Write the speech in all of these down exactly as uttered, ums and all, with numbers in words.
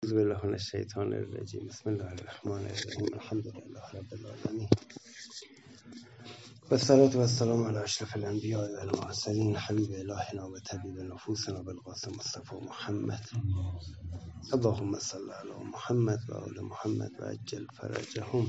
أعوذ بالله من الشیطان الرجیم. بسم الله الرحمن الرحیم. الحمد لله رب العالمین و الصلاة و السلام علی اشرف الانبیاء و المرسلین حبیب الهنا و طبیب نفوسنا بالقاسم مصطفی محمد. اللهم صل علی محمد و آل محمد و عجل فرجهم.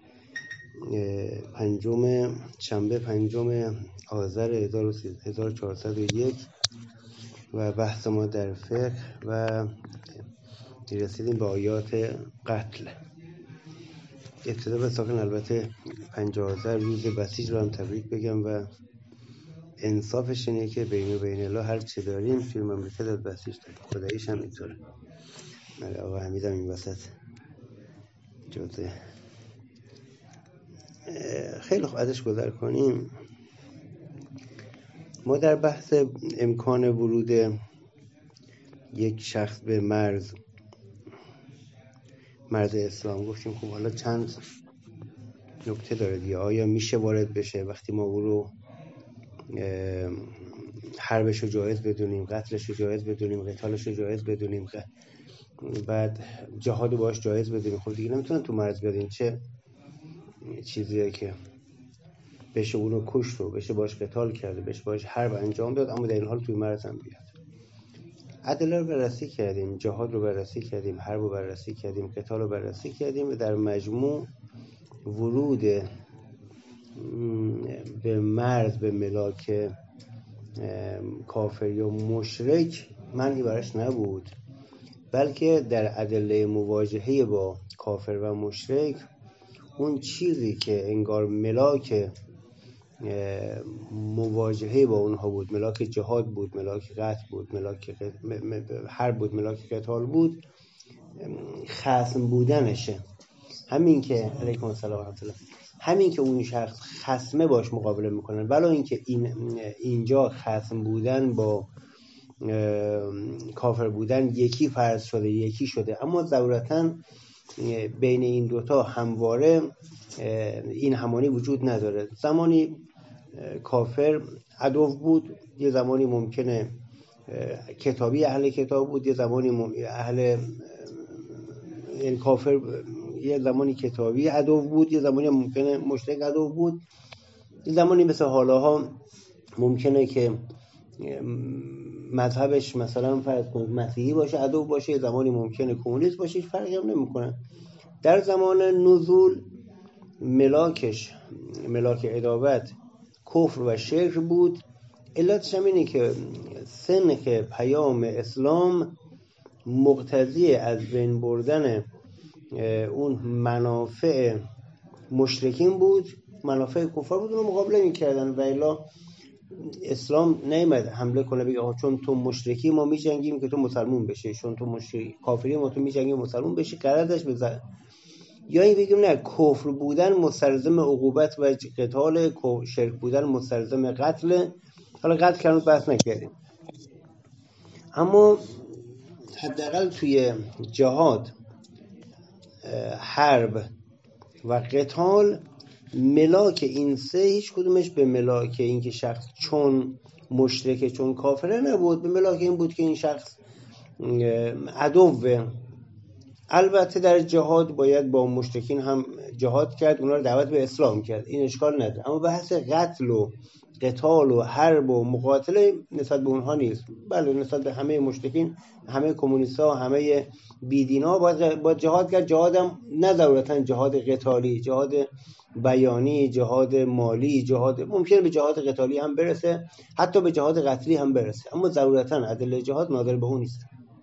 پنجم شنبه پنجم آذر هزار و چهارصد و یک و بحث ما در فقه و رسیدیم به آیات قتل. ابتدا به ساکن البته پنجاه آذر روز بسیج رو هم تبریک بگم و انصافش اینه که بین و بین الله هر چه داریم توی مملکت بسیج داریم. خداییش هم اینطوره. آقا حمید هم این وسط جزه. خیلی خوب ازش گذر کنیم. ما در بحث امکان ورود یک شخص به مرز مرز اسلام گفتیم خب حالا چند نکته داره دیگه. آیا میشه وارد بشه وقتی ما او رو حربش رو جایز بدونیم، قتلش رو جایز بدونیم، قتالش رو جایز بدونیم، بعد جهاد رو باش جایز بدونیم. خب دیگه نمیتونن تو مرز بدین. چه چیزیه که بشه اون رو کشت و بشه باش قتال کرده، بشه باش حرب انجام داد، اما در این حال توی مرز هم بیاد. ادله رو بررسی کردیم، جهاد رو بررسی کردیم، حرب رو بررسی کردیم، قتال رو بررسی کردیم و در مجموع ورود به مرز به ملاک کافر یا مشرک منعی براش نبود، بلکه در ادله مواجهه با کافر و مشرک اون چیزی که انگار ملاک مواجهه با اونها بود، ملاک جهاد بود، ملاک قتل بود، ملاک حرب بود، ملاک قتال بود، خصم بودنشه. همین که علیکم السلام و رحمت الله، همین که اون شخص خصمه باش مقابله میکنن، ولی اینکه این اینجا خصم بودن با کافر بودن یکی فرض شده، یکی شده، اما ضرورتاً بین این دوتا همواره این همانی وجود نداره. زمانی کافر عدو بود، یه زمانی ممکنه کتابی اهل کتاب بود، یه زمانی اهل این کافر یه زمانی کتابی عدو بود، یه زمانی ممکنه مشرک عدو بود، یه زمانی مثل حالاها ممکنه که مذهبش مثلا فرض کنید مسیحی باشه عدو باشه، یه زمانی ممکنه کمونیست باشه، هیچ فرقی هم نمیکنه. در زمان نزول ملاکش ملاک عداوت کفر و شرک بود. علتش هم اینه که سنخ پیام اسلام مقتضی از بین بردن اون منافع مشرکین بود، منافع کفار بود، اونو مقابله میکردن و الا اسلام نیامد حمله کنه بگه آها چون تو مشرکی ما میجنگیم که تو مسلمون بشی، چون تو مشرکی کافری ما تو میجنگیم مسلمون بشی. قرارش بزن یا این بگیم نه، کفر بودن مستلزم عقوبت و قتال، شرک بودن مستلزم قتل. حالا قتل کردن بحث نکردیم، اما حداقل توی جهاد، حرب و قتال ملاک این سه هیچ کدومش به ملاک این که شخص چون مشرکه چون کافره نبود، به ملاک این بود که این شخص عدوه. البته در جهاد باید با مشرکین هم جهاد کرد، اونا رو دعوت به اسلام کرد، این اشکال نداره، اما بحث قتل و قتال و حرب و مقاتله نسبت به اونها نیست. بله نسبت به همه مشرکین، همه کمونیست‌ها، همه بیدینا باید, باید جهاد کرد. جهاد هم نه ضرورتاً جهاد قتالی، جهاد بیانی، جهاد مالی، جهاد ممکنه به جهاد قتالی هم برسه، حتی به جهاد قتلی هم برسه، اما ضرورتاً ادله جهاد ناظر به اون نیست.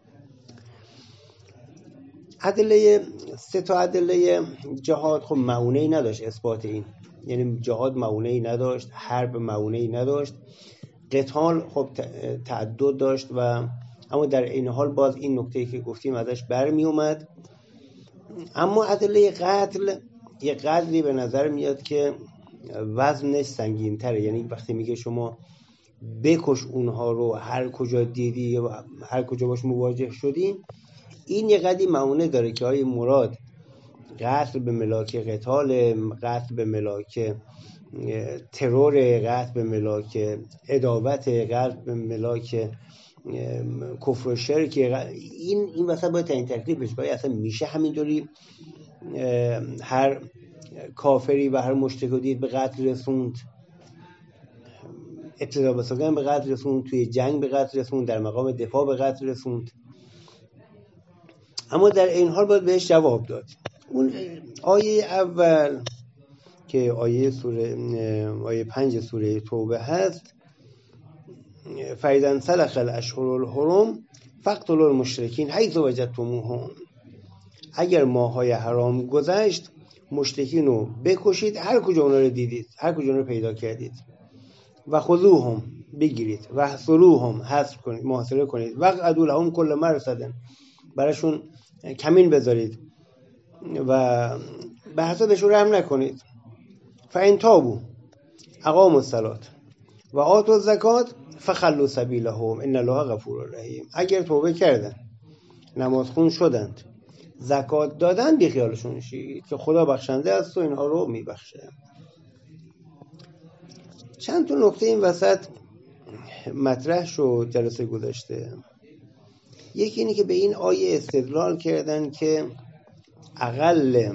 ادله سه تا ادله جهاد خب معونه‌ای نداشت اثبات این، یعنی جهاد معونه‌ای نداشت، حرب معونه‌ای نداشت، قتال خب تعدد داشت و اما در این حال باز این نکته‌ای که گفتیم ازش برمی اومد. اما ادله قتل یه قدری به نظر میاد که وزنش سنگین‌تره، یعنی وقتی میگه شما بکش اونها رو هر کجا دیدی و هر کجا باش مواجه شدی، این یه قدری معونه داره که های مراد قتل به ملاک قتال، قتل به ملاک ترور، قتل به ملاک عداوت، قتل به ملاک کفر و شرک، این این وسط باید تعیین تکلیف بشه. باید اصلا میشه همینطوری هر کافری و هر مشرک دید به قتل رسوند، ابتدا به سوگند به قتل رسوند، توی جنگ به قتل رسوند، در مقام دفاع به قتل رسوند؟ اما در این حال باید بهش جواب داد. اون آیه اول که آیه سوره آیه پنج سوره توبه هست، فَإِذَا انسَلَخَ الْأَشْهُرُ الْحُرُمُ فَاقْتُلُوا الْمُشْرِکِینَ حَیْثُ وَجَدتُمُوهُم. اگر ماه‌های حرام گذشت مشرکین رو بکشید هر کجا اونا رو دیدید، هر کجا اونا رو پیدا کردید. و خذوهم، بگیرید، و احصروهم، حصر کنید، محاصره کنید، و اقعدوا لهم کل مرصد، براشون کمین بذارید و به حسابشون رحم نکنید. فَإِن تابوا اقاموا الصلاة و آتوا الزکات فخلوا سبیلهم ان الله غفور رحیم. اگر توبه کردن، نمازخون شدند، زکات دادن، بی خیالشون شید که خدا بخشنده است و اینها رو میبخشه. چند تا نکته این وسط مطرح شد جلسه گذشته. یکی اینه که به این آیه استدلال کردن که اقل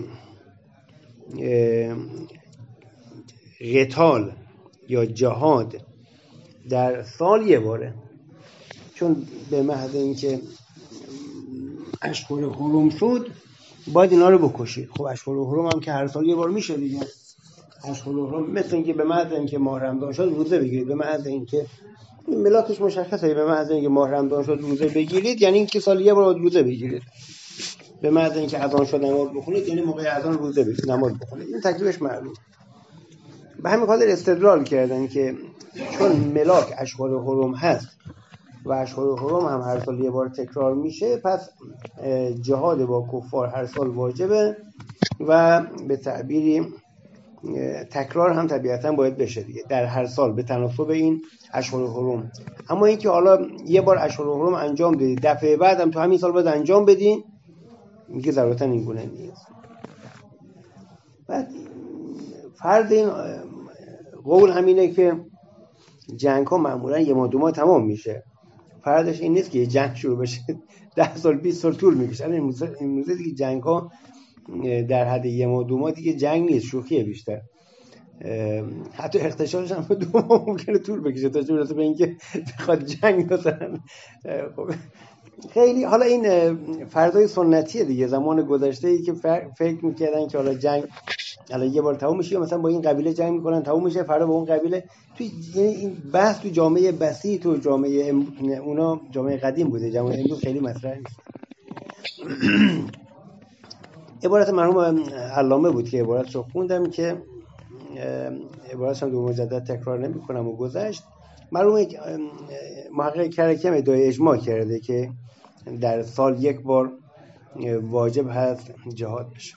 قتال یا جهاد در سال یه باره، چون به محض اینکه اشهر حرم شد باید اینا رو بکشید. خب اشهر حرم هم که هر سال یه بار میشه دیگه. اشهر حرم مثل اینکه به محض اینکه ماه رمضان شد روزه بگیرید، به محض اینکه ملاکش مشخصه، به محض اینکه ماه رمضان شد روزه بگیرید یعنی اینکه سال یه بار روزه بگیرید. به محض اینکه اذان شد نماز بخونید یعنی موقع اذان روزه بگیرید، نماز بخونید. این تکلیفش معلوم. به همین خاطر استدلال کردن که چون ملاک اشهر حرم هست و اشهر حرم هم هر سال یه بار تکرار میشه، پس جهاد با کفار هر سال واجبه و به تعبیری تکرار هم طبیعتا باید بشه دیگه در هر سال به تناسب این اشهر حرم. اما اینکه حالا یه بار اشهر حرم انجام بدید، دفعه بعد هم تو همین سال باید انجام بدین، میگه ضرورتا این گونه نیست. بعد فرض این قول همینه که جنگ ها معمولا یه ماه دو ماه تمام میشه. فرضش این نیست که یه جنگ شروع بشه ده سال بیست سال طول میکشه. امروزه دیگه جنگ ها در حد یه ماه دو ماه دیگه جنگ نیست، شوخیه بیشتر. حتی اغتشاشش هم دو ماه ممکنه طول بکشه تا چه برسه به اینکه بخواد جنگ مثلا. خب خیلی حالا این فرضای سنتیه دیگه. زمان گذشته ای که فکر میکردن که حالا جنگ حالا یه بار تموم میشه، مثلا با این قبیله جنگ میکنن تموم میشه، فردا با اون قبیله. تو این بحث تو جامعه بسیط تو جامعه ام... اونا جامعه قدیم بوده، جامعه امروز خیلی مطرح نیست. عبارت مرحوم علامه بود که عبارتشو خوندم که عبارتش هم دو مجدد تکرار نمی‌کنم و گذشت. مرحوم محقق کرکم ادعای اجماع کرده که در سال یک بار واجب هست جهاد بشه.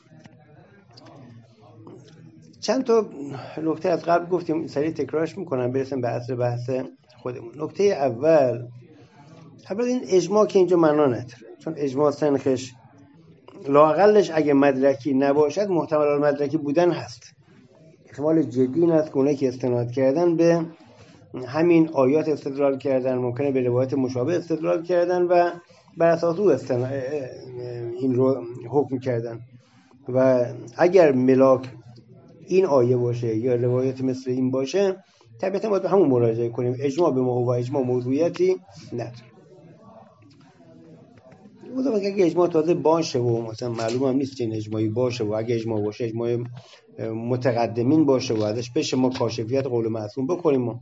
چند تا نکته از قبل گفتیم، سریع تکرارش میکنم برسیم به اصل بحث خودمون. نکته اول اول این اجماع که اینجا معنا نداره، چون اجماع سنخش لااقلش اگه مدرکی نباشد محتمل المدرکی بودن هست. احتمال جدی این است که اونایی که استناد کردن به همین آیات استدلال کردن، ممکنه به روایت مشابه استدلال کردن و بر اساس او استناد این رو حکم کردن. و اگر ملاک این آیه باشه یا روایت مثل این باشه طبیعتا باید به همون مراجعه کنیم. اجماع به ما و اجماع موضوعیتی نداره. بودم اگه اجماع تازه باشه و مثلا معلوم هم نیست که این اجماعی باشه و اگه اجماع باشه اجماع متقدمین باشه و ازش بشه ما کاشفیت قول معصوم بکنیم. ما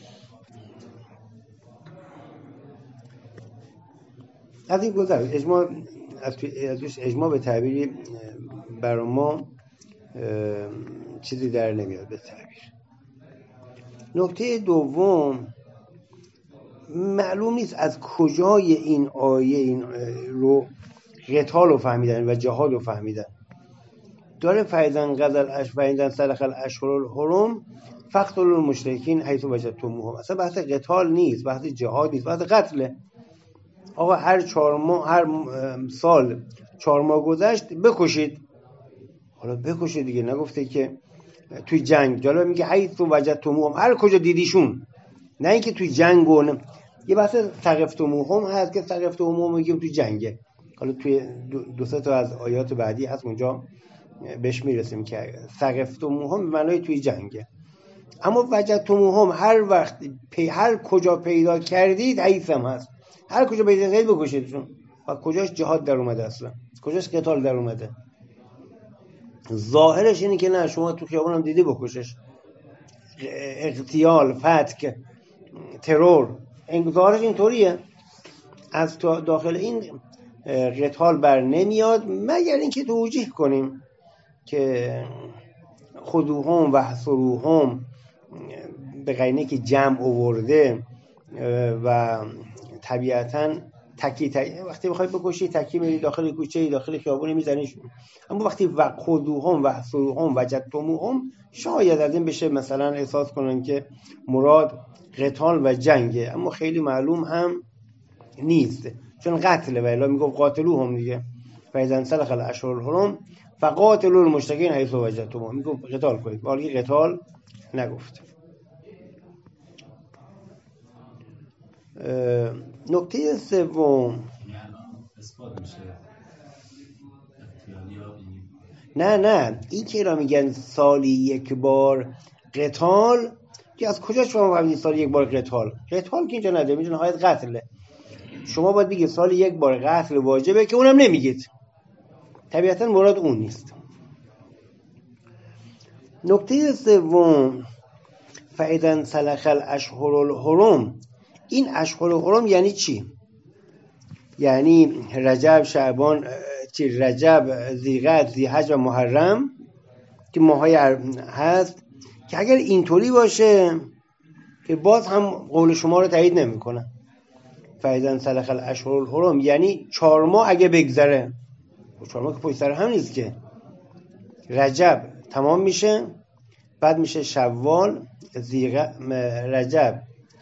از این گذر اجماع از اجماع به تعبیری برای ما چیزی در نمیاد به تعبیر. نکته دوم معلوم نیست از کجای این آیه این رو قتال رو فهمیدن و جهاد رو فهمیدن. داره فیضن غزل اش فیضن سلخ الاشهر الحرم فقتلوا المشرکین حیث وجدتموهم. اصلا بحث قتال نیست، بحث جهاد نیست، بحث قتله. آقا هر چهار ماه هر سال چهار ماه گذشت بکشید. حالا بکشید دیگه، نگفته که توی جنگ. جالب میگه حیث وجدتموهم، هر کجا دیدیشون، نه اینکه توی جنگ و یه بحث سقفتموهم هست که سقفتموهم میگیم تو جنگه، حالا توی دو, دو سه تا از آیات بعدی هست اونجا بهش میرسیم که سقفتموهم به معنای توی جنگه. اما وجدتموهم هر وقت پی هر کجا پیدا کردید حیثم هست، هر کجا پیدا کردید بکشیدشون. و کجاش جهاد در اومده اصلا، کجاش قتال در اومده؟ ظاهرش اینه که نه شما تو خیابون هم دیدی بکشش، اغتیال، فتک، ترور، ظاهرش اینطوریه. از داخل این قتال بر نمیاد مگر اینکه توجیه کنیم که خذوهم و احصروهم به قرینه که جمع آورده و طبیعتاً تکی تکی وقتی بخوای بکشی تکی میری داخل کوچه داخل خیابون میزنیش. اما وقتی خذوهم و احصروهم وجدتموهم شاید از این بشه مثلا احساس کنن که مراد قتال و جنگه، اما خیلی معلوم هم نیست، چون قتله و الا میگه قاتلوهم دیگه. فاذا انسلخ الاشهر الحرم فقاتلوا المشرکین حیث وجدتموهم، میگه قتال کنید، ولی قتال نگفت. نکته سوم نه نه این که را میگن سالی یک بار قتال، که از کجا شما فهمیدید سالی یک بار قتال؟ قتال که اینجا نده، میدونه نهایت قتله. شما باید بگید سالی یک بار قتل واجبه، که اونم نمیگید، طبیعتا مراد اون نیست. نکته سوم فاذا انسلخ الاشهر الحرم، این اشهر الحرم یعنی چی؟ یعنی رجب، شعبان، چی رجب، ذیقعده، ذی‌حج و محرم که ماهای هست، که اگر اینطوری باشه که باز هم قول شما رو تایید نمیکنه. فاذا انسلخ الاشهر الحرم یعنی چهار ماه اگه بگذره، چهار ماه که پشت سر هم نیست که. رجب تمام میشه، بعد میشه شوال، ذیقعده، رجب،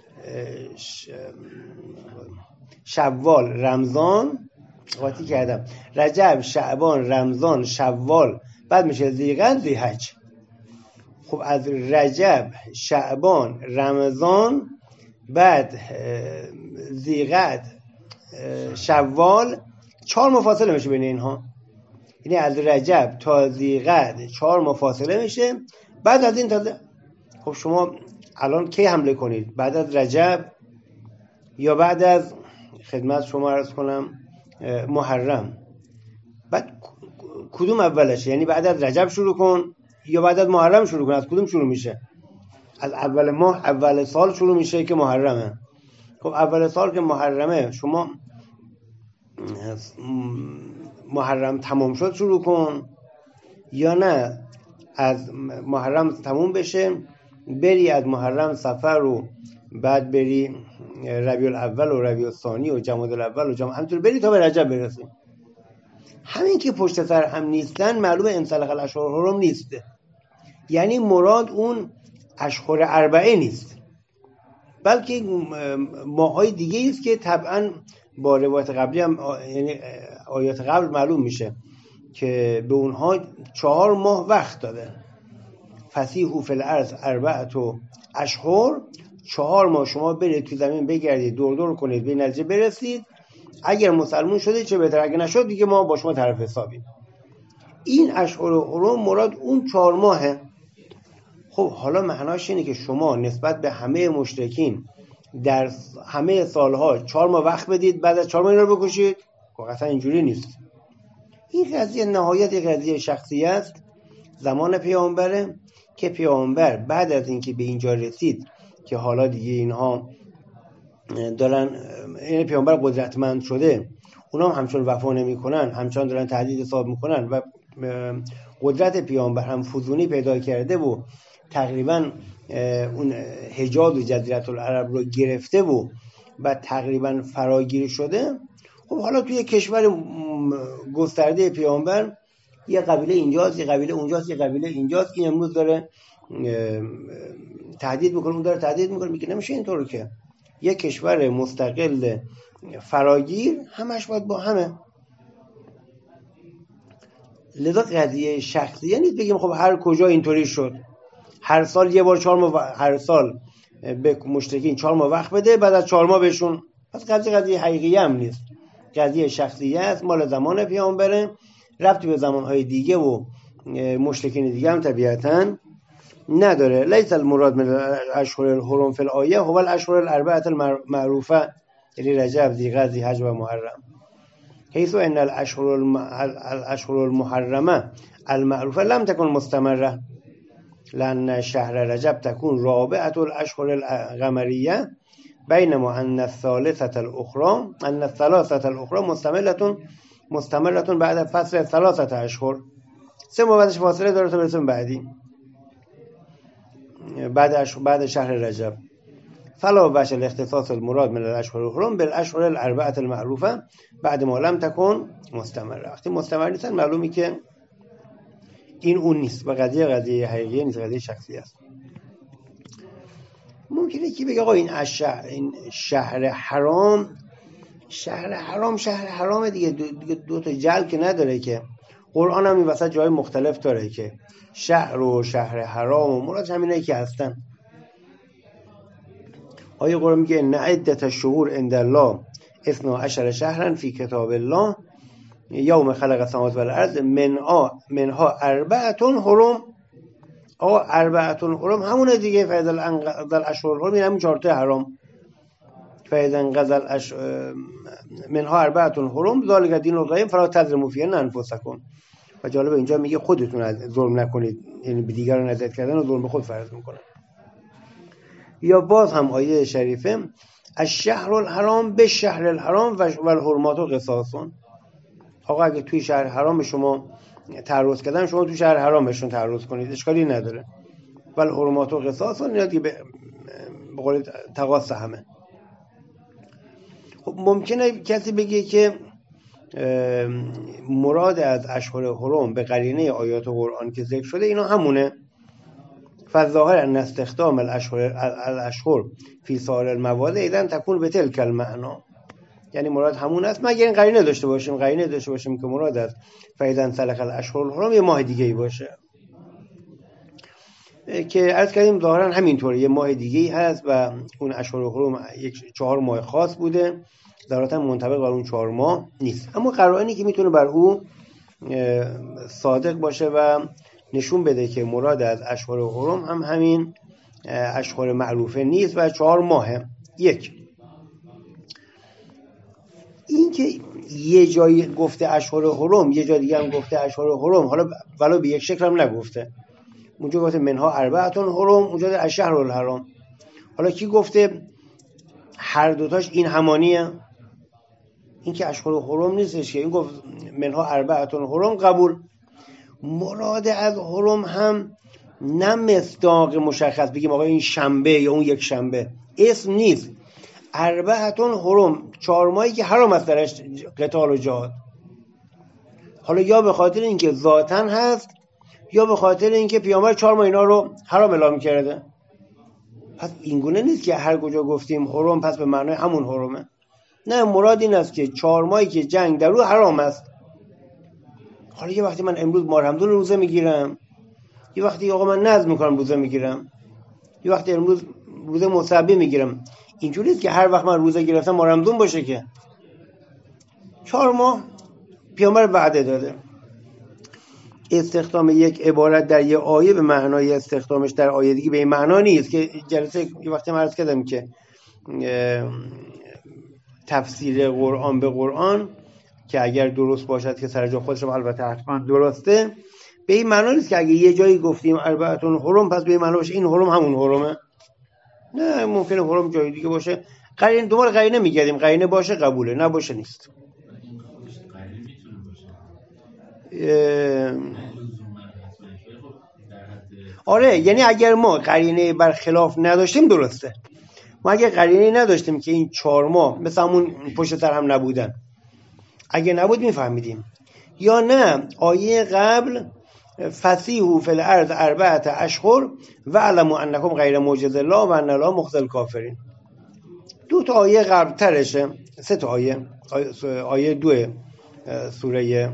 شوال، رمضان، قاطی کردم، رجب، شعبان، رمضان، شوال، بعد میشه ذیقعده، ذی‌حج. خب از رجب، شعبان، رمضان، بعد ذیقعده، شوال، چهار مفاصله میشه بین اینها. یعنی از رجب تا ذیقعده چهار مفاصله میشه. بعد از این تا خب شما الان کی حمله کنید؟ بعد از رجب یا بعد از خدمت شما عرض کنم محرم؟ بعد کدوم اولشه؟ یعنی بعد از رجب شروع کن یا بعد از محرم شروع کن؟ از کدوم شروع میشه؟ از اول ماه، اول سال شروع میشه که محرمه. خب اول سال که محرمه، شما محرم تمام شد شروع کن، یا نه از محرم تموم بشه بری از محرم صفر رو بعد بری ربیع الاول و ربیع الثانی و جمادی الاول و جمادی همینطور بری تا به رجب برسی. همین که پشت سر هم نیستن معلومه انسلخ الاشهر الحرم نیست، یعنی مراد اون اشهر اربعه نیست، بلکه ماهای دیگه است که طبعا با روایت قبلی هم یعنی آیات قبل معلوم میشه که به اونها چهار ماه وقت داده. فسیحوا فی الارض اربعة اشهر، چهار ماه شما برید تو زمین بگردید، دور دور کنید، به نتیجه برسید. اگر مسلمون شدید چه بهتر، اگه نشد دیگه ما با شما طرف حسابیم. این اشهر حرم مراد اون چهار ماهه. خب حالا معناش اینه که شما نسبت به همه مشرکین در همه سالها چهار ماه وقت بدید، بعد از چهار ماه اینا رو بکشید؟ واقعا اینجوری نیست. این قضیه نهایت قضیه شخصی است زمان پیامبره، که پیامبر بعد از اینکه به اینجا رسید که حالا دیگه اینها دارن، این پیامبر قدرتمند شده، اونا هم همچون وفا نمی‌کنن، همچنان دارن تهدید حساب میکنن و قدرت پیامبر هم فزونی پیدا کرده و تقریبا اون حجاز و جزیره العرب رو گرفته و بعد تقریبا فراگیر شده. خب حالا توی کشور گسترده پیامبر یه قبیله اینجاست، یه قبیله اونجاست، یه قبیله اینجاست، این امروز داره تهدید میکنه، اون داره تهدید میکنه. میگه نمیشه اینطور که یه کشور مستقل فراگیر همش باید با همه. لذا قضیه شخصیه نیست بگیم خب هر کجا اینطوری شد، هر سال یه بار چهار ماه، هر سال به مشرکین چهار ماه وقت بده، بعد از چهار ماه بهشون. پس قضیه قضیه حقیقی هم نیست، قضیه شخصیه است، مال زمان پیامبره، ربطی به زمانهای دیگه و مشرکین دیگه هم طبیعتاً نداره. لیس المراد من الاشهر الحرم فی الآیه هو الاشهر الاربعه المعروفه، یعنی رجب، ذی‌قعده، ذی‌حج و محرم. حيث ان الاشهر الاشهر المحرمه المعروفه لم تكن مستمره، لأن شهر رجب تكون رابعه الاشهر القمريه، بينما ان الثالثه الاخرى ان الثلاثه الاخرى مستمره مستمره بعد فصل ثلاثه اشهر. سه ماه بعدش فاصله داره تا برسیم بعدی بعد بعد شهر رجب. فلا وجه الاختصاص المراد من الاشهر الحرم بالاشهر الاربعه المعروفه بعد ما لم تكن مستمره. وقتی مستمر نیستن معلومی که این اون نیست و قضیه قضیه حقیقی نیست، قضیه شخصی است. ممکنه که بگه آقا این شهر این شهر حرام شهر حرام شهر حرام دیگه، دو, دو تا جل که نداره که. قرآن هم این وسط جای مختلف داره که شهر و شهر حرام و مراد همینایی که هستن. آیه قرآن میگه ان عدت الشهور عند الله اثنا عشر شهرا فی کتاب الله یوم خلق السماوات والارض منها منها اربعه حرم. آقا اربعه حرم همونه دیگه. فاذا الاشهر الحرم یعنی همون چهار تا حرام. فاذا انقضى الأش... منها اربعه حرم ذلك دین القیم فلا تظلموا فیهن انفسکم. و جالبه اینجا میگه خودتون ظلم نکنید، یعنی به دیگران اذیت کردن و ظلم به خود فرض میکنن. یا باز هم آیه شریفه الشهر الحرام به شهر الحرام و الحرمات قصاص. آقا اگه توی شهر حرام شما تعرض کردن، شما توی شهر حرام بهشون تعرض کنید، اشکالی نداره. و الحرمات قصاص اینا دیگه به قول تقاص همه. خب ممکنه کسی بگه که مراد از اشهر حرم به قرینه آیات قرآن که ذکر شده اینا همونه. فالظاهر ان استخدام الاشهر الاشهر فی سایر المواضع اذا تكون بتلك المعنى، یعنی مراد همون است مگر این قرینه داشته باشیم قرینه داشته باشیم که مراد است فاذا انسلخ الاشهر الحرم یه ماه دیگه ای باشه، که عرض کردیم ظاهرا همینطوره، یه ماه دیگه ای هست و اون اشهر الحرم یک چهار ماه خاص بوده، ضرورتا منطبق بر اون چهار ماه نیست. اما قرائنی که میتونه بر او صادق باشه و نشون بده که مراد از اشهر حرم هم همین اشهر معروفه نیست و چهار ماهه. یک این که یه جایی گفته اشهر حرم، یه جای دیگه هم گفته اشهر حرم، حالا ولو به یک شکل هم نگفته. اونجا گفته منها اربعه حرم، اونجا گفته الشهر الحرام. حالا کی گفته هر دوتاش این همانیه؟ این که اشهر حرم نیستش که، این گفت منها اربعه حرم قبول. مراد از حرم هم نه مصداق مشخص بگیم آقا این شنبه یا اون یک شنبه، اسم نیست. اربعه حرم چهار ماهی که حرام است درش قتال و جهاد. حالا یا به خاطر اینکه ذاتاً هست یا به خاطر اینکه پیامبر چهار ماه اینا رو حرام اعلام کرده. پس اینگونه نیست که هر کجا گفتیم حرم پس به معنای همون حرمه. نه، مراد این است که چهار ماهی که جنگ در او حرام است. حالا یه وقتی من امروز ماه رمضان روزه میگیرم، یه وقتی آقا من نذر میکنم روزه میگیرم، یه وقتی امروز روزه مصبی میگیرم. اینجوری نیست که هر وقت من روزه گرفتم ماه رمضان باشه که. چهار ماه پیامبر وعده داده. استخدام یک عبارت در یه آیه به معنای استخدامش در آیه دیگه به این معنا نیست که جلسه یه وقتی من عرض کردم که تفسیر قرآن به قرآن که اگر درست باشد که سر جا خودش رو البته حتما درسته، به این معنا نیست که اگه یه جایی گفتیم اربعه حرم پس به این معنا باشه این حرم همون حرمه. نه، ممکنه حرم جای دیگه باشه. قرینه دوباره قرینه میگردیم، قرینه باشه قبوله، نباشه نیست. آره، یعنی اگر ما قرینه برخلاف نداشتیم درسته. ما اگر قرینه نداشتیم که این چهار ماه مثل همون پشت سر هم نبودن، اگه نبود میفهمیدیم. یا نه، آیه قبل فسیحوا فی الارض اربعه اشهر و علموا انکم غیر معجز الله و ان الله مخزی الکافرین. دو تا آیه قبل ترشه، سه تا آیه آیه دو سوره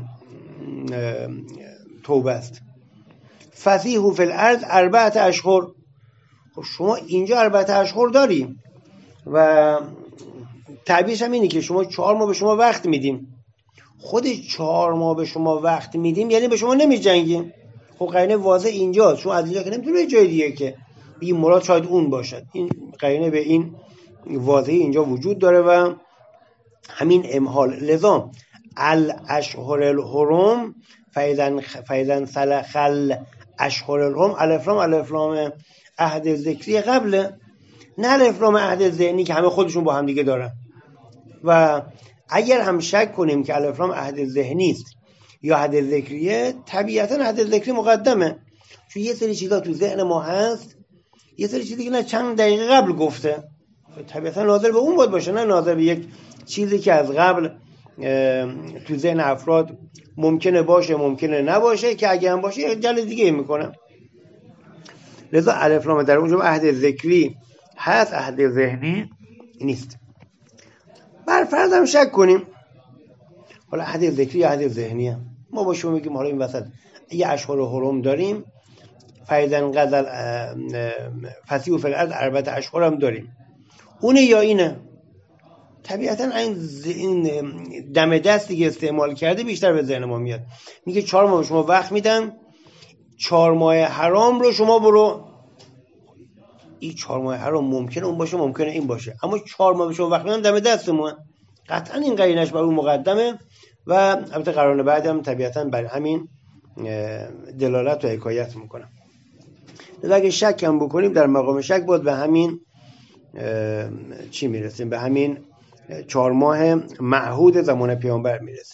توبه است. فسیحوا فی الارض اربعه اشهر. خب شما اینجا البته اشهر داری و تعبیرش هم اینه که شما چهار ماه به شما وقت میدیم. خود چهار ماه به شما وقت میدیم یعنی به شما نمی جنگیم. خب قرینه واضح اینجاست، شما از اینجا که نمیتونه جای دیگه که این مراد شاید اون باشد. این قرینه به این واضحی اینجا وجود داره و همین امحال. لذا الاشهر الحرم فاذا فاذا سلخ الاشهر الحرم الافلام الافلام عهد ذکری قبل، نه الافلام عهد ذهنی که همه خودشون با هم دیگه دارن. و اگر هم شک کنیم که الافلام عهد ذهنی است یا عهد ذکریه، طبیعتا عهد ذکری مقدمه، چون یه سری چیزا تو ذهن ما هست، یه سری چیزی که نه چند دقیقه قبل گفته، طبیعتا ناظر به اون باید باشه، نه ناظر به یک چیزی که از قبل تو ذهن افراد ممکنه باشه ممکنه نباشه، که اگه هم باشه جل دیگه میکنه. لذا الافلام در اونجا عهد ذکری هست، عهد ذهنی نیست. بر فرض هم شک کنیم، حالا عهد ذکری یا عهد ذهنیه، ما با شما میگیم حالا این وسط یه اشهر حرم داریم، فیضن غزل فسیح و فلعت اربعت اشهر هم داریم، اونه یا اینه. طبیعتا این دم دستی که استعمال کرده بیشتر به ذهن ما میاد. میگه چهار ماه شما وقت میدم، چهار ماه حرام رو شما برو. این چهار ماه حرام ممکنه اون باشه ممکنه این باشه، اما چهار ماه شما وقت میدم دم دستمون، قطعا این قرینش بر اون مقدمه و البته قرار بعد هم طبیعتا بر همین دلالت و حکایت میکنه. لذا اگه شک هم بکنیم در مقام شک باید به همین چی میرسیم، به همین چهار ماه معهود زمان پیامبر میرسیم.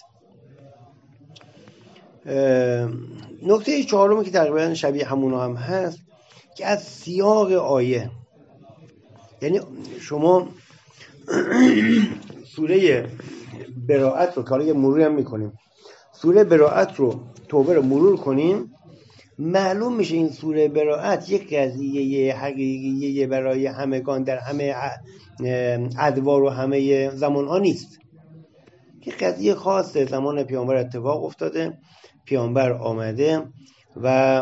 نکته چهارمی که تقریبا شبیه همون هم هست که از سیاق آیه، یعنی شما سوره براءت رو که حالا مروری هم میکنیم، سوره براءت رو توبه رو مرور کنیم، معلوم میشه این سوره براءت یک قضیه حقیقیه برای همگان در همه ادوار و همه زمان ها نیست. یک قضیه خاصه زمان پیامبر اتفاق افتاده، پیامبر آمده و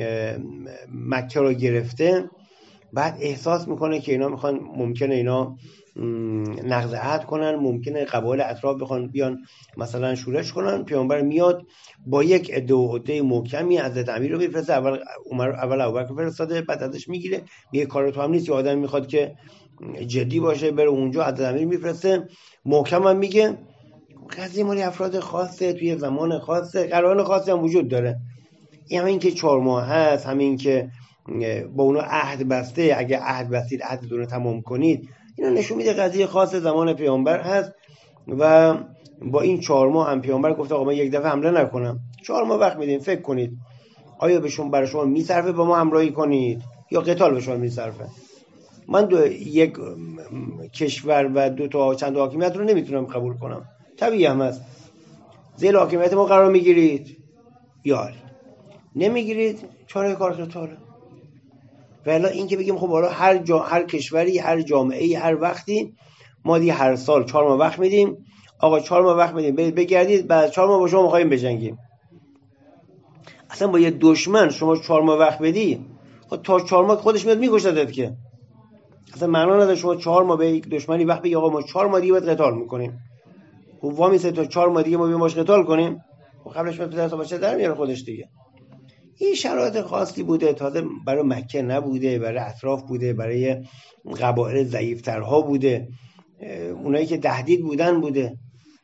مکه رو گرفته، بعد احساس میکنه که اینا میخوان، ممکنه اینا نقض عهد کنن، ممکنه قبایل اطراف بخوان بیان مثلا شورش کنن. پیامبر میاد با یک عده و عده محکمی حضرت امیر رو میفرسته، اول عمر اول ابوبکر فرستاده، بعد ازش میگیره میگه کار تو هم نیست، یه آدم میخواد که جدی باشه بره اونجا، حضرت امیر میفرسته محکم هم میگه قضیه مالی افراد خاصه توی زمان خاصه، قراران خاصی هم وجود داره. این همین که چهار ماه هست، همین که با اونا عهد بسته، اگه عهد بستید عهدتون رو تمام کنید، اینا نشون میده قضیه خاص زمان پیامبر هست. و با این چهار ماه هم پیامبر گفته آقا من یک دفعه حمله نکنم، چهار ماه وقت میدیم فکر کنید آیا به شما برای شما میصرفه با ما همراهی کنید یا قتال به شما میصرفه. من دو یک کشور و دو تا چند حاکمیت رو نمیتونم قبول کنم، طبیعی هم هست. زیر حاکمیت ما قرار میگیرید یا نمیگیرید، چاره کار قتاله. ولی این که بگیم خب حالا هر جا، هر کشوری، هر جامعه‌ای، هر وقتی ما دی هر سال چهار ماه وقت میدیم، آقا چهار ماه وقت میدیم بگردید، بعد چهار ماه با شما می‌خوایم بجنگیم. اصلا با یه دشمن شما چهار ماه وقت بدی، خب تا چهار ماه خودش میاد میکشتت، که اصلا معنا نداره شما چهار ماه به یک دشمنی وقت بگی آقا ما چهار ماه دیگه باید قتال میکنیم. خب وامی سه تا چهار ماه دیگه ما بیایم قتال کنیم، خب قبلش به پدر بچه در میاره خودش دیگه. این شرایط خاصی بوده، تازه برای مکه نبوده، برای اطراف بوده، برای قبایل ضعیفترها بوده، اونایی که تهدید بودن بوده.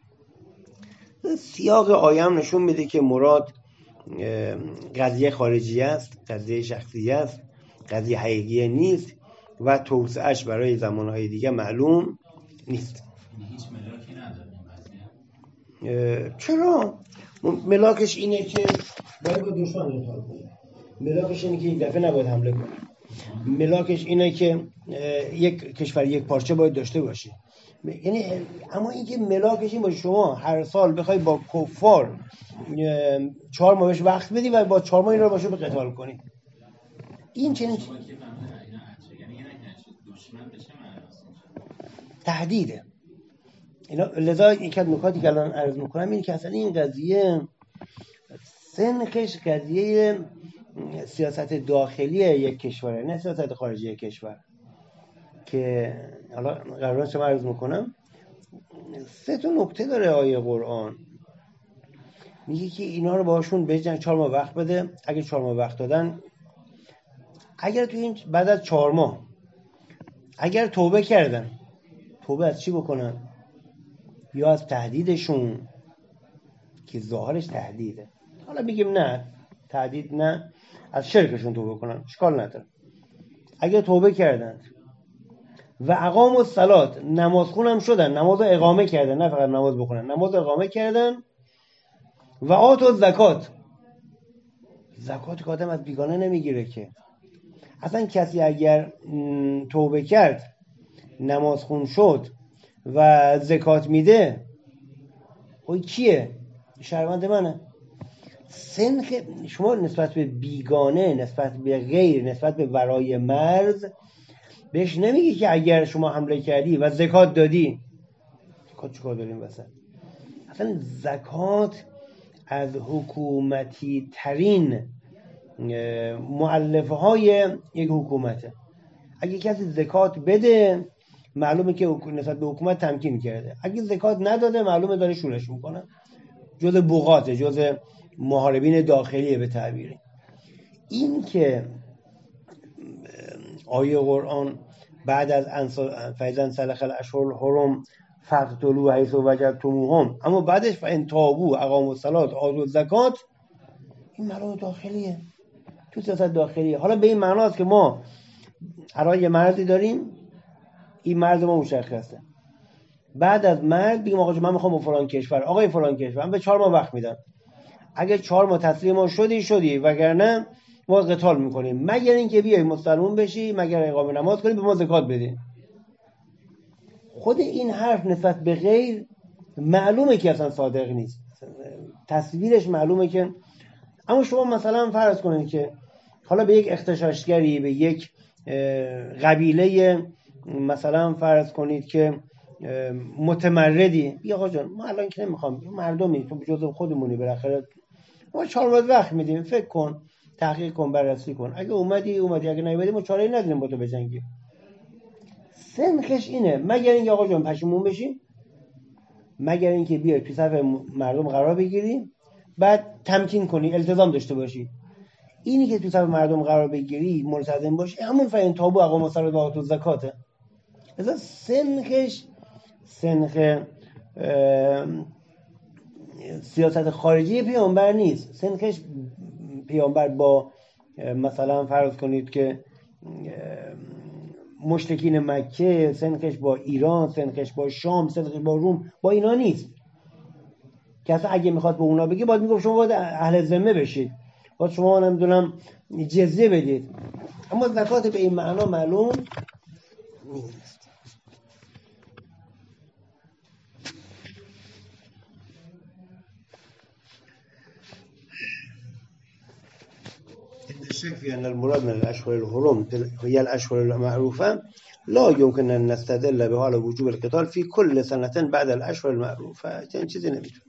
سیاق آیه هم نشون میده که مراد قضیه خارجی است، قضیه شخصی است، قضیه حقیقی نیست و توسعهش برای زمانهای دیگه معلوم نیست. هیچ ملاکی نداره. چرا؟ ملاکش اینه که باید با دشمن قتال کنه، ملاکش اینه که یک دفعه نباید حمله کنه، ملاکش اینه که یک کشور یک پارچه باید داشته باشه. یعنی اما اینکه ملاکش این باشه شما هر سال بخوای با کفار چهار ماه بهش وقت بدی و با چهار ماه این رو باشه به قتال کنی، این چنین تهدیده. اینا لذا یک از نکاتی که الان عرض میکنم اینه که اصلا این قضیه سنخش قضیه سیاست داخلی یک کشوره، نه سیاست خارجی یک کشور. که حالا قرارا شما عرض میکنم سه تا نکته داره آیه قرآن. میگه که اینا رو باشون بجنگ، چهار ماه وقت بده. اگه چهار ماه وقت دادن، اگر تو این بعد از چهار ماه اگر توبه کردن، توبه از چی بکنن؟ یا از تهدیدشون که ظاهرش تهدیده، حالا میگیم نه تهدید نه، از شرکشون توبه کنن، اشکال نداره. اگر توبه کردن و اقام الصلات، نماز خونم شدن، نماز اقامه کردن، نه فقط نماز بخونن، نماز اقامه کردن، و آتوا زکات، زکات که آدم از بیگانه نمیگیره که. اصلا کسی اگر توبه کرد، نماز خون شد و زکات میده، اوی کیه؟ شهروند منه. سنخ شما نسبت به بیگانه، نسبت به غیر، نسبت به ورای مرز بهش نمیگی که اگر شما حمله کردی و زکات دادی، زکات چیکار داریم وسط؟ اصلا زکات از حکومتی ترین مؤلفه های یک حکومته. اگه کسی زکات بده، معلومه که نسبت به حکومت تمکین کرده. اگه زکات نداده، معلومه داره شورش میکنه، جز بغاته، جز محاربین داخلیه به تعبیری. این که آیه قرآن بعد از فیضا سلخ الاشهر الحرم فقتلوا حیث وجدتموهم، اما بعدش فان تابوا اقاموا الصلاه آتوا الزکات، این مراد داخلیه، تو سیاست داخلیه. حالا به این معناست که ما الان یه مردی داریم، این مرد ما مشخصه، بعد از مرد بگیم آقا من میخوام با فلان کشور، آقای فلان کشور من به چهار ماه وقت میدم، اگه چهار ماه تسلیم ما شدی شدی، وگرنه ما قتال میکنیم، مگر اینکه بیای مسلمون بشی، مگر اقامه نماز کنی، به ما زکات بدی. خود این حرف نسبت به غیر معلومه که اصلا صادق نیست، تصویرش معلومه که. اما شما مثلا فرض کنید که حالا به یک اغتشاشگری، به یک قبیله مثلا فرض کنید که متمردی، بیا آقا جان ما الان که نمیخوام، مردمی تو جزو خودمونی، بالاخره ما چهار روز وقت میدیم، فکر کن، تحقیق کن، بررسی کن، اگه اومدی اومدی، اگه نیومدی ما چاره‌ای نداریم با تو بجنگیم. سنخش اینه، مگر اینکه آقا جان پشیمون بشی، مگر اینکه بیای تو صف مردم قرار بگیری، بعد تمکین کنی، التزام داشته باشی. اینی که تو صف مردم قرار بگیری، ملتزم باشی، همون فین تابو اقام الصلاه و آتوا الزکات. مثلا سنخش سنخ سیاست خارجی پیامبر نیست. سنخش پیامبر با مثلا فرض کنید که مشرکین مکه، سنخش با ایران، سنخش با شام، سنخش با روم، با اینا نیست. که اصلا اگه میخواد به اونا بگی، باید میگفت شما باید اهل ذمه بشید، باید شما نمیدونم جزیه بدید. اما زکات به این معنا معلوم نیست. الشك في أن المراد من الأشهر الحرم هي الأشهر المعروفة لا يمكن أن نستدل بها على وجوب القتال في كل سنة بعد الأشهر المعروفة. این چیزی نمیتونه.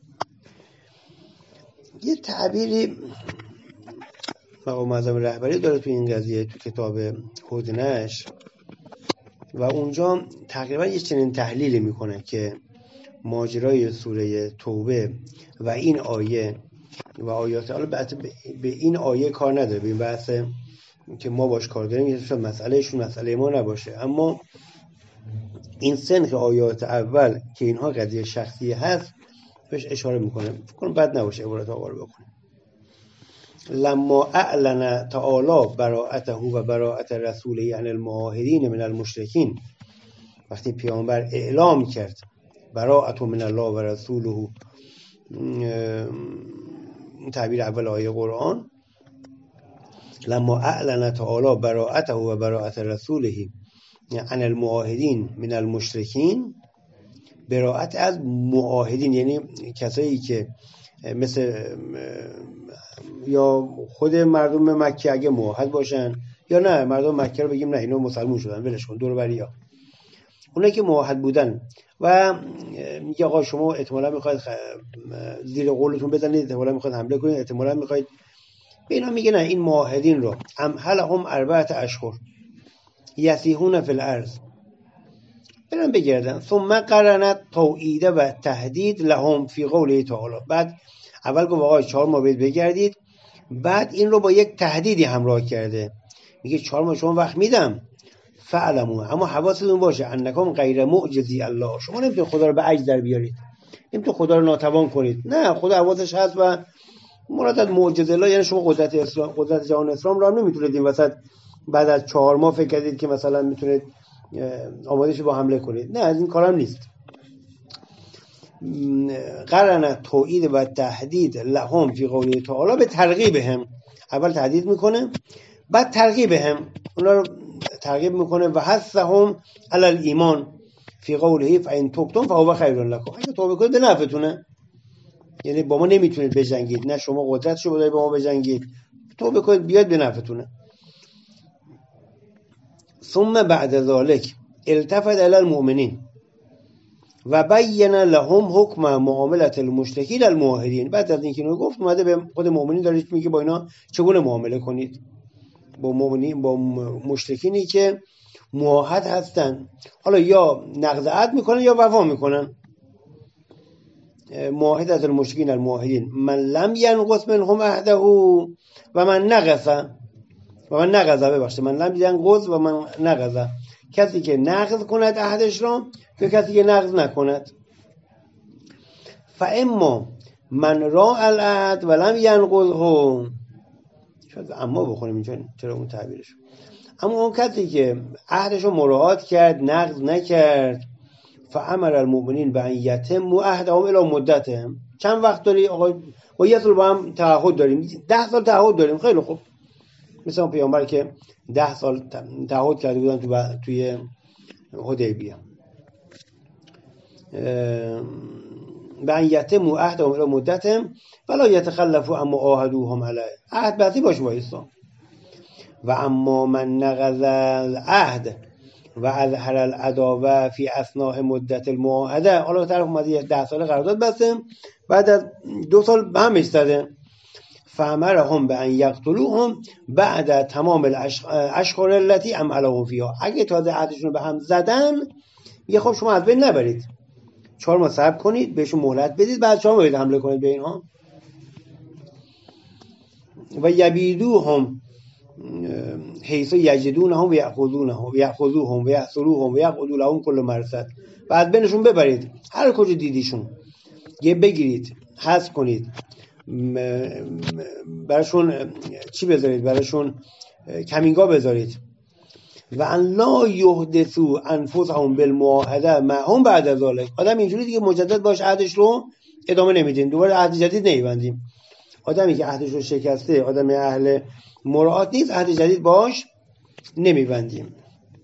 یه تعبیری مقام معظم رهبری داره تو این قضیه، تو کتاب هدنه‌اش، و اونجا تقریبا یه چنین تحلیلی میکنه که ماجرای سوره توبه و این آیه و آیات، حالا به این آیه کار نداره، به این بحث که ما باش کار داریم، یه مسئلهشون مسئله ما نباشه، اما این سنخ آیات اول که اینها قضیه شخصی هست بهش اشاره میکنه. فکر کنم بد نباشه عبارت آقا رو بکنه. لما اعلن تعالی براءته و براءت رسوله عن المعاهدین من المشرکین، وقتی پیامبر اعلام کرد براءت من الله و رسوله، تعبیر اول آیه قرآن، لما اعلن تعالی براءته و براءت رسوله عن المعاهدین من المشرکین، براءت از معاهدین یعنی کسایی که مثل یا خود مردم مکه اگه معاهد باشن، یا نه مردم مکه رو بگیم نه اینا مسلمون شدن ولش کن، دور بریا، اونایی که معاهد بودن و میگه آقا شما احتمالاً میخواید زیر قولتون بزنید، احتمالاً میخواید حمله کنید، احتمالاً میخواید به اینا میگه نه، این معاهدین رو امهلهم اربعه اشهر یسیحون فی الارض، برن بگردن. ثم قرنت توعید و تهدید لهم فی قوله تعالی، بعد اول گفت آقا چهار ماه باید بگردید، بعد این رو با یک تهدیدی همراه کرده، میگه چهار ماه شما وقت میدم، فعلمو، اما حواستون باشه انکم غیر معجزی الله، شما نمیتونید خدا رو به عجز در بیارید، نمیتونید خدا رو ناتوان کنید، نه خدا حواسش هست و مراد از معجزه الله یعنی شما قدرت اسلام، قدرت جهان اسلام رو هم نمیتونید این وسط بعد از چهار ماه فکر کردید که مثلا میتونید آماده شید با حمله کنید، نه از این کارم نیست. قرن توعید و تهدید لهم فی قوله تعالی، به ترغیبهم، اول تهدید میکنه بعد ترغیبهم، اونا رو ترغیب میکنه و حثهم علی الایمان فی قوله فان تبتم فهو خیر لکم، اگه توبه کنید به نفعتونه، یعنی با ما نمیتونید بجنگید، نه شما قدرتشو بدید با ما بجنگید، توبه کنید بیاد به نفعتونه. ثم بعد ذلك التفت الی المؤمنین و بین لهم حکم معاملت المشرکین الموحدین، بعد از اینکه اینو گفت اومده به خود مؤمنین داره میگه با اینا چگونه معامله کنید، با مؤمنین، با مشرکینی که موحد هستن، حالا یا نقض عهد میکنن یا وفا میکنن. موحد از المشرکین الموحدین من لم ینقض منهم عهده و من نقض و من نقض ببخشید من لم ینقض و من نقض، کسی که نقض کند عهدش را یا کسی که نقض نکند. فاما من را العهد و لم ینقضه، شاید اما بخونیم اینجا چرا اون تعبیرش، اما اون کسی که عهدش رو مراعات کرد نقض نکرد، فامر المؤمنین بان یتموا عهدهم الی مدتهم، چند وقت داری آقا با یه سال با هم تعهد داریم، ده سال تعهد داریم، خیلی خوب، مثلا پیامبر که ده سال تعهد کرده بودن تو با... توی حدیبیه، بان یتموا عهدهم الی مدتهم ولا یتخلفوا اما عاهدوهم علیه، عهد بستی باشه با اسلام. و اما من نقض العهد و اظهر العداوه فی اثناء مدت المعاهده، حالا طرف اومده ده سال قرارداد بسته بعد از دو سال به هم ایستاده، فامرهم بان یقتلوهم بعد تمام الاشهر التي امهلهم فیها، اگه تازه عهدشون به هم زدن میگه خب شما از بین نبرید، چهار ماه صبر کنید بهشون مهلت بدید بعد شما باید حمله کنید به اینها. و یبیدوهم حیث یجدونهم و یأخذونهم و یأخذوهم و یحصروهم و یقعدوا لهم کل مرصد، بعد بینشون ببرید هر کجا دیدیشون یه بگیرید حذف کنید، براشون چی بذارید، براشون کمینگاه بذارید. و ان لا یحدثوا انفسهم بالمعاهده معهم بعد ذلك، آدم اینجوری دیگه مجدد باش عهدش رو ادامه نمیدیم، دوباره عهد جدید نمیبندیم. آدمی که عهدش رو شکسته، آدم اهل مراعات نیست، عهد جدید باش نمیبندیم.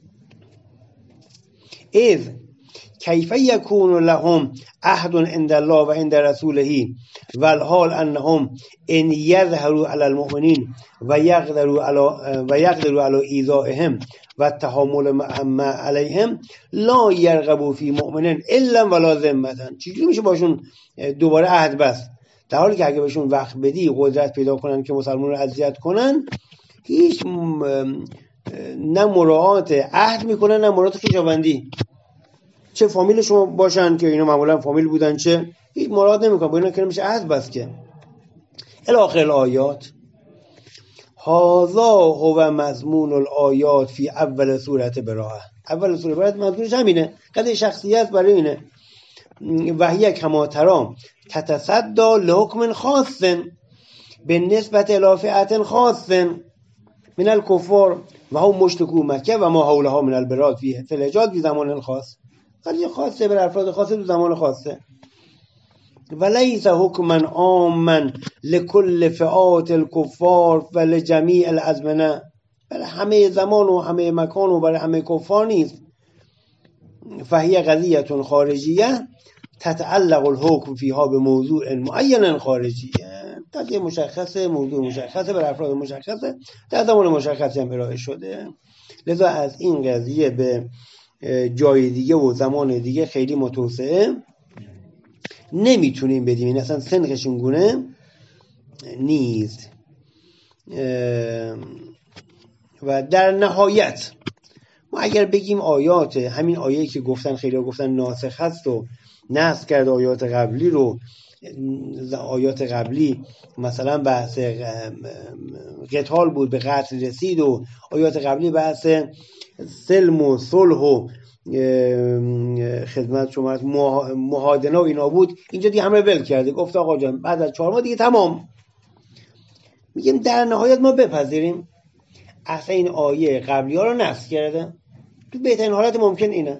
اذ کیف یکون لهم عهد عند الله و عند رسوله والحال انهم ان یظهروا علی المؤمنین و یقدروا علی و یقدروا علی ایذائهم و التحامل مع علیهم لا یرغبوا فی مؤمن الا ولا ذمه. چجوری میشه باشون دوباره عهد بست در حالی که اگه بهشون وقت بدی قدرت پیدا کنن که مسلمان رو اذیت کنن، هیچ نه مراعات عهد میکنن نه مراعات خویشاوندی، چه فامیل شما باشن که اینا معمولا فامیل بودن چه هیچ مراعات نمیکنن، با اینا که نمیشه عهد بست که. الاخر الآیات هذا هو مضمون الآیات فی اول سورت براءه، اول سوره براءه مضمونش همینه، قضیه شخصیت برای اینه. و هی کما ترام تتصدى لحکم خاص به نسبت الی فئة خاص من الکفار و هم مشرکو مکه و ما حولها من البلاد فی الحجاز فی زمان الخاص، قضیه خاصه بر افراد خاصه تو زمان خاصه. ولیس حکما عاما لکل فئات الکفار و لجمیع الازمنه، برای همه زمان و همه مکان و برای همه کفار نیست. فهی قضیه خارجیه تتعلق الحکم فیها به موضوع معین خارجی، قضیه مشخصه، موضوع مشخصه، بر افراد مشخصه، در زمان مشخصی هم ارائه شده. لذا از این قضیه به جای دیگه و زمان دیگه خیلی متوسعه نمیتونیم بدیم، این اصلا سنخشون گونه نیست. و در نهایت ما اگر بگیم آیات، همین آیه‌ای که گفتن خیلی ها گفتن ناسخ هست و نسخ کرد آیات قبلی رو، آیات قبلی مثلا بحث قتال بود به قتل رسید و آیات قبلی بحث سلم و صلح و خدمت شما مهادنه و اینا بود، اینجا دیگه همه ول کرده، گفت آقا جان بعد از چهار ماه دیگه تمام. میگیم در نهایت ما بپذیریم اصلا این آیه قبلی ها رو نسخ کرده، تو بهترین حالت ممکن اینه.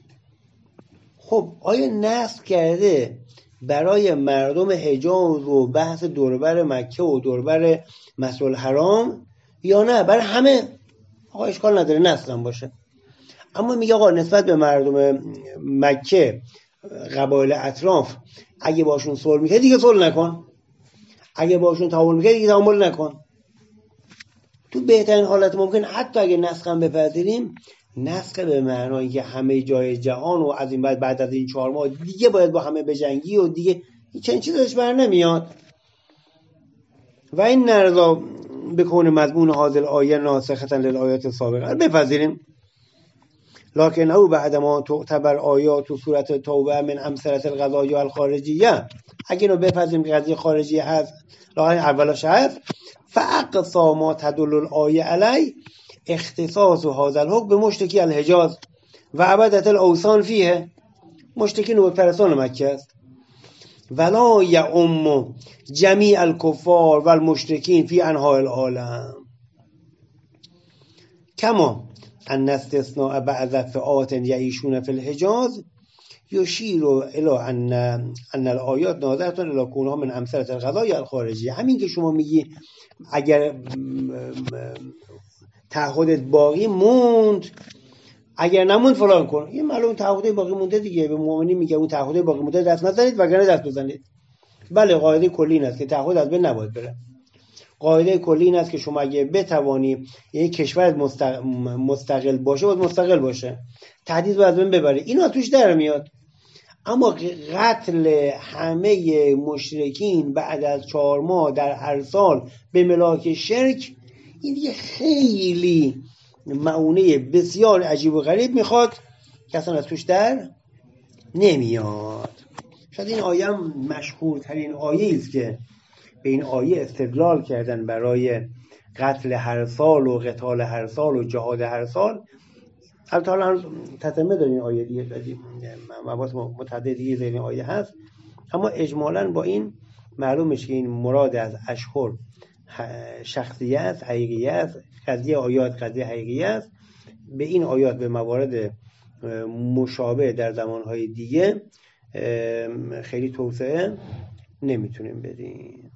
خب آیه نسخ کرده برای مردم حجاز و بحث دوربر مکه و دوربر مسجد الحرام یا نه برای همه؟ آقا اشکال نداره نسخ هم باشه، اما میگه آقا نسبت به مردم مکه قبایل اطراف اگه باشون صلح میکنه دیگه صلح نکن، اگه باشون تعامل میکنه دیگه تعامل نکن. تو بهترین حالت ممکن حتی اگه نسخ هم بپذیریم، نسخ به معنایی که همه جای جهان و از این بعد بعد از این چهار ماه دیگه باید با همه بجنگی و دیگه چنین چیزش بر نمیاد. و این نرضا بکون مضمون حاضر آیه ناسختا للآیات سابقه بپذیریم، لکن او بعد ما تعتبر آیات و صورت توبه من امثله القضایا الخارجیه، اگه اینو بپذیریم که قضیه خارجیه هست لاغر اولاش هست، فاقصا ما تدل الآیه علی اختصاص هذا الحکم به مشرکی الحجاز و عبادت الاوثان فیه، مشرکین و پرستان مکه است. ولا یعم جمیع الکفار و المشرکین فی انحاء العالم کما ان استثناء بعض فئات یعیشون فی الحجاز یشیر الی ان ان الآیات ناظرة الی کونها من امثله القضایا الخارجیه. همین که شما میگی اگر تعهدت باقی موند، اگر نموند فلان کن، یه معلوم تعهد باقی مونده دیگه، به مؤمنین میگه اون تعهد باقی مونده دست نزنید وگرنه دست بزنید. بله قاعده کلی این است که تعهد از بین نباید بره. قاعده کلی این است که شما اگه بتوانی یعنی کشورت مستقل باشه باید مستقل باشه، تهدید رو از بین ببره، اینو از توش در میاد. اما قتل همه مشرکین بعد از چهار ماه در هر سال به ملاک شرک، این دیگه خیلی معونه بسیار عجیب و غریب میخواد که اصلا از توش در نمیاد. شاید این آیه هم مشهورترین آیه است که به این آیه استدلال کردن برای قتل هر سال و قتال هر سال و جهاد هر سال. البته حالا تتمه داره این آیه دیگه، مباحث متعدد دیگه در این آیه هست، اما اجمالاً با این معلوم میشه که این مراد از اشهر شخصیت حقیقیت، قضیه آیات قضیه حقیقیت. به این آیات به موارد مشابه در زمانهای دیگه خیلی توسعه نمیتونیم بدیم.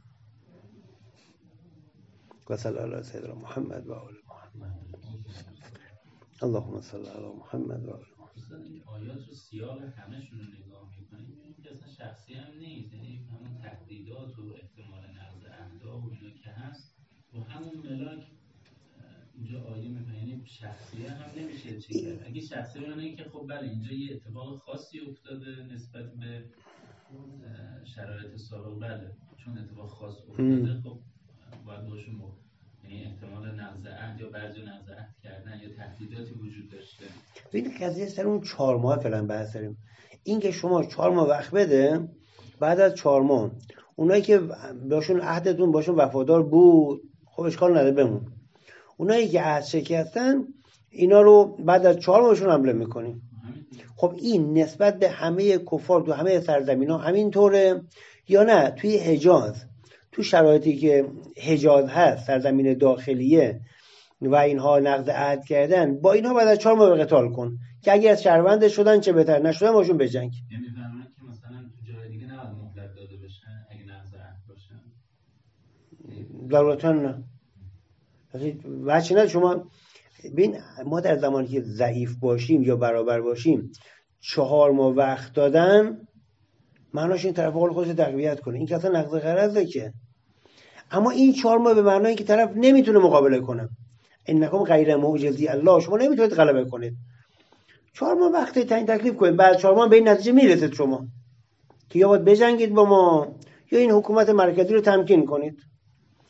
و صلی الله علی سیدنا محمد و آل محمد. اللهم صل علی محمد و آل محمد. آیات رو سیاق همه‌شون رو نگاه می‌کنیم می‌بینیم که اصلا شخصی هم نیست، یعنی همون تهدیدات و احتمال نقض عهدها و اینا که هست و همون ملاک اینجا آیه می‌کنه، یعنی شخصی هم نمیشه چی کرد. اگه شخصی رو نگه که خب بله اینجا یه اتفاق خاصی افتاده نسبت به شرایط سابق، بله چون اتفاق خاص افتاده خب باید باشون بود، یعنی احتمال نقض عهد یا بعضی نقض عهد کردن یا تهدیداتی وجود داشته. این قضیه سر اون چهار ماه فعلا بحث داریم. این که شما چهار ماه وقت بده، بعد از چهار ماه اونایی که باشون عهدتون باشون وفادار بود خب اشکال نداره بمون، اونایی که عهد شکستن اینا رو بعد از چهار ماهشون حمله میکنیم. خب این نسبت به همه کفار تو همه سرزمینا همین طوره یا نه؟ توی حجاز، تو شرایطی که حجاز هست سرزمین داخلیه و اینها نقض عهد کردن، با اینها بعد از چهار ماه قتال کن که اگه از شهروند شدن چه بهتر، نشدن باشون بجنگ. یعنی می‌فهمن که مثلا تو جای دیگه نباید مهلت داده بشه اگه نقض عهد باشه. ضرورتاً نه. واسه نه شما ببین ما در زمانی که ضعیف باشیم یا برابر باشیم چهار ماه وقت دادن معناش این طرف قول خودش تقویت کنه، این که اصلا نقض غرضه که. اما این چهار ماه به معنای که طرف نمیتونه مقابله کنه، انکم غیر معجزی الله، شما نمیتونید غلبه کنید. چهار ماه وقت تعیین تکلیف کنید، بعد چهار ماه به این نتیجه میرسید شما که یا باید بجنگید با ما یا این حکومت مرکزی رو تمکین کنید.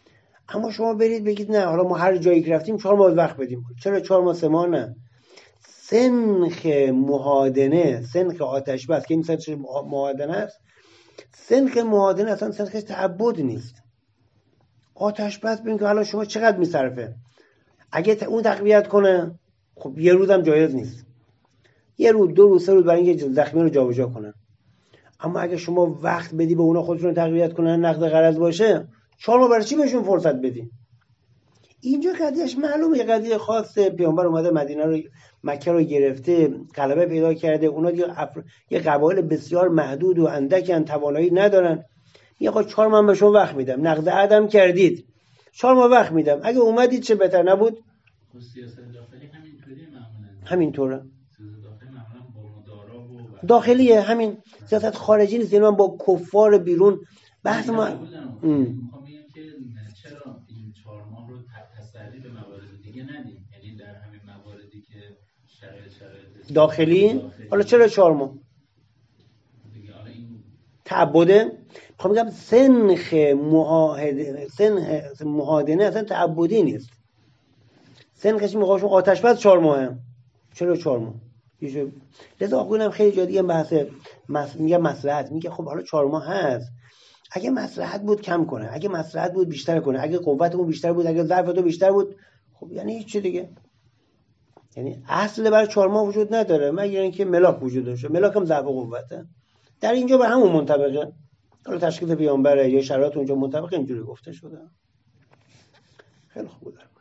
اما شما برید بگید نه حالا ما هر جایی که رفتیم چهار ماه وقت بدیم. چرا چهار ماه سه ماه نه؟ سنخ مهادنه، سنخ آتش بس که این سنخ مهادنه است، سنخ مهادنه اصلا سنخ تعبد نیست. آتش بس ببین که حالا شما چقدر میصرفه. اگه اون تقویت کنه خب یه روزم جایز نیست، یه روز دو روز سه روز برای اینکه زخمی رو جابجا کنن. اما اگه شما وقت بدی به اونا خودشون رو تقویت کنن، نقد غرض باشه، چهار ماه برای چی بهشون فرصت بدی؟ اینجا قضیهش معلومه، یه قضیه خاصه. پیامبر اومده مدینه رو مکه رو گرفته، غلبه پیدا کرده، اونا دیگه افر... یه قبایل بسیار محدود و اندکن، توانایی ندارن. میگه آقا چهار ماه به شما وقت میدم، نقد عدم کردید، چهار ماه وقت میدم، اگه اومدید چه بهتر نبود. سیاست داخلی همینطوریه معمولا. همینطوره. سیاست داخلی معمولا با مدارا و داخلیه، همین سیاست خارجی نیست. یعنی من با کفار بیرون بحث ما میخوام بگم که چرا این چهار ماه رو تسری به موارد دیگه ندیم، یعنی در همین مواردی که شرایط شرایط داخلی, داخلی. حالا چرا چهار ماه دیگه؟ حالا این تعبده. میخوام بگم سنخ معاهده، سنخ معادنه اصلا تعبدی نیست. سنخش میخواشون آتش بس چهار ماهه، چرا چهار ماه؟ لذا آقایونم خیلی جا دیگه بحث مس... میگه مصلحت، میگه خب حالا چهار ماه هست، اگه مصلحت بود کم کنه، اگه مصلحت بود بیشتر کنه، اگه قوتمون بیشتر بود، اگه ضعفتون بیشتر بود، خب یعنی هیچ چی دیگه. یعنی اصل برای چهار ماه وجود نداره مگر اینکه ملاک وجود داشته. ملاک هم ضعف و قوته. در اینجا به همون منطبقه. حالا تشخیص پیامبره یا شرایط اونجا منطبق اینجوری گفته شده. خیلی خوب.